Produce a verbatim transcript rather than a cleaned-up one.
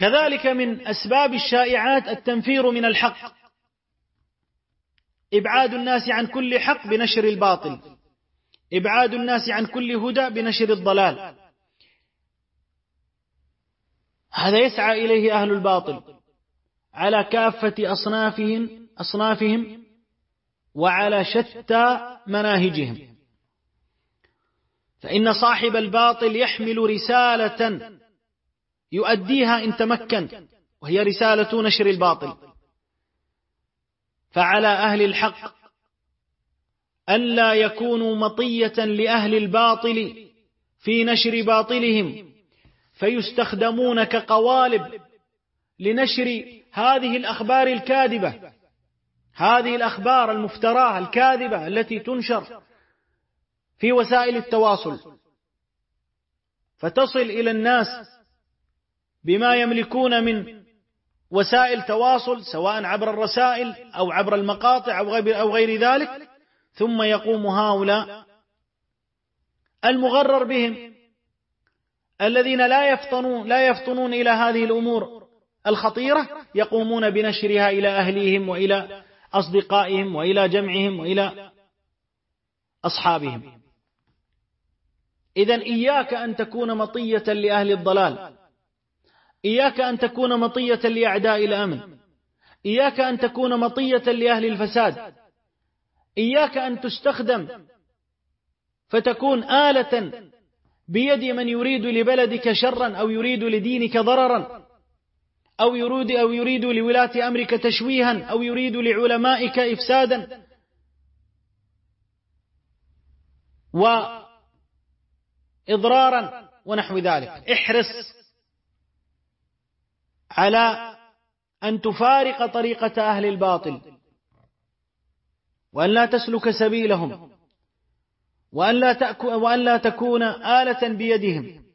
كذلك من أسباب الشائعات التنفير من الحق، إبعاد الناس عن كل حق بنشر الباطل، إبعاد الناس عن كل هدى بنشر الضلال. هذا يسعى إليه أهل الباطل على كافة أصنافهم أصنافهم وعلى شتى مناهجهم. فإن صاحب الباطل يحمل رسالة يؤديها إن تمكن، وهي رسالة نشر الباطل. فعلى أهل الحق ألا يكونوا مطية لأهل الباطل في نشر باطلهم، فيستخدمون كقوالب لنشر هذه الأخبار الكاذبة، هذه الأخبار المفتراة الكاذبة التي تنشر في وسائل التواصل، فتصل إلى الناس بما يملكون من وسائل تواصل، سواء عبر الرسائل أو عبر المقاطع أو غير ذلك، ثم يقوم هؤلاء المغرر بهم الذين لا يفطنون لا يفطنون إلى هذه الأمور الخطيرة، يقومون بنشرها إلى أهليهم وإلى أصدقائهم وإلى جمعهم وإلى أصحابهم. إذن إياك أن تكون مطية لأهل الضلال، إياك أن تكون مطية لأعداء الأمن، إياك أن تكون مطية لأهل الفساد، إياك أن تستخدم فتكون آلة بيد من يريد لبلدك شرا أو يريد لدينك ضررا أو يريد, أو يريد لولاة أمرك تشويها أو يريد لعلمائك إفسادا وإضرارا ونحو ذلك. احرص على أن تفارق طريقة أهل الباطل، وأن لا تسلك سبيلهم، وأن لا, وأن لا تكون آلة بيدهم،